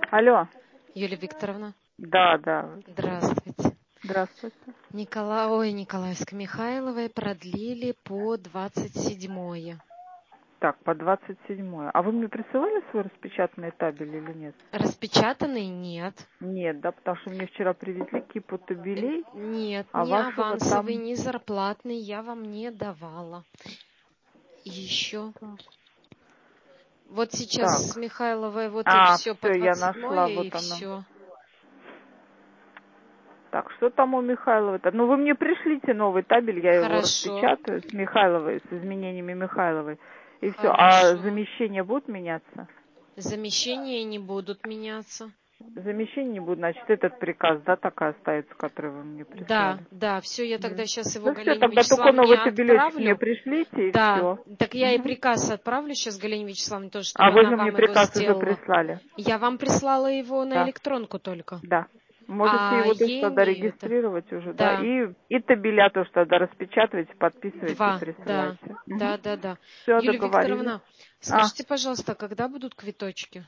Алло. Юлия Викторовна, Да, да. здравствуйте. Здравствуйте. Николаевской Михайловой продлили по 27-е. Так, по 27-е. А вы мне присылали свой распечатанный табель или нет? Распечатанный нет. Нет, да, потому что мне вчера привезли кипу табелей, Нет, а ни вашего авансовый, там... ни зарплатный я вам не давала. Еще. Вот сейчас с Так. Михайловой вот и А, все по все, я нашла, 27-е и вот оно. все. Так, что там у Михайловой-то? Ну, вы мне пришлите новый табель, я его Хорошо, распечатаю с Михайловой, с изменениями Михайловой. И все. А хорошо. замещения будут меняться? Замещения не будут меняться. Замещения не будут, значит, этот приказ, да, такая остается, который вы мне Да, прислали. да, все, я тогда сейчас его Ну все, Галине тогда только Вячеславовне новый табелечек мне отправлю. пришлите, и Да, все. так я и приказ отправлю сейчас Галине Вячеславовне тоже, А чтобы вы она же мне вам его приказ уже сделала. прислали. Я вам прислала его на Да, электронку только. да. Можете А его тоже тогда ей это... регистрировать уже, да. Да, И табеля тоже тогда распечатывайте, подписывайте и два, да, присылайте. да, да, да. Все, Юлия договорились. Викторовна, А, скажите, пожалуйста, когда будут квиточки?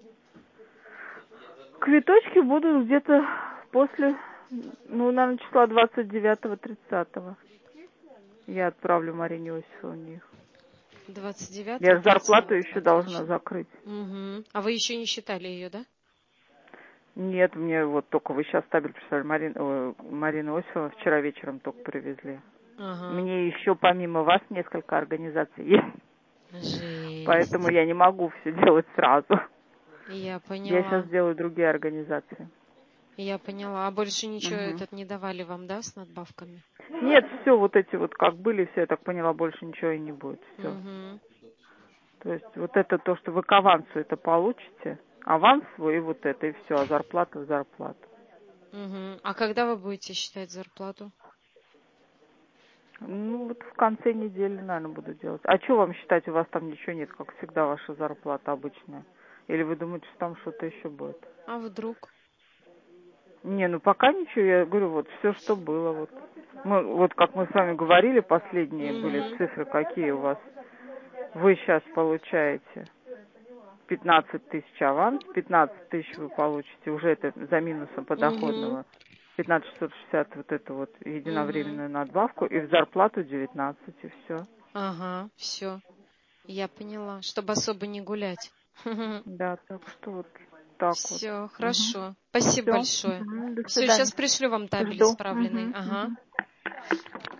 квиточки будут где-то после, ну, наверное, числа 29-30. Я отправлю Марине Иосифовне их. 29-го, Я же зарплату 30-го, еще должна отлично. закрыть. Угу. А вы еще не считали ее, да? Нет, мне вот только вы сейчас табель прислали, Марина Иосифовна вчера вечером только привезли. Ага. Мне еще помимо вас несколько организаций есть, поэтому Жесть. я не могу все делать сразу. Я Я сейчас поняла. делаю другие организации. Я поняла. А больше ничего Мгм. этот не давали вам, да, с надбавками? Нет, все вот эти вот как были, все, я так поняла, больше ничего и не будет. Все. Угу. То есть вот это то, что вы к авансу это получите, аванс свой и вот это, и все, а зарплата в зарплату. Угу. А когда вы будете считать зарплату? Ну, вот в конце недели, наверное, буду делать. А что вам считать, у вас там ничего нет, как всегда, ваша зарплата обычная? Или вы думаете, что там что-то еще будет? А вдруг? Не, ну пока ничего, я говорю, вот все, что было. Вот. Вот как мы с вами говорили, последние были Угу. цифры, какие у вас. Вы сейчас получаете 15 тысяч аванс, 15 тысяч вы получите, уже это за минусом Угу. подоходного. 15 660 вот эту вот Угу. единовременную надбавку и в зарплату 19 и все. Ага, все. Я поняла. Чтобы особо не гулять. Да, так что вот так вот. Все, хорошо. Спасибо Все. большое. До Все, сейчас свидания. пришлю вам табель Жду. исправленный. Ага.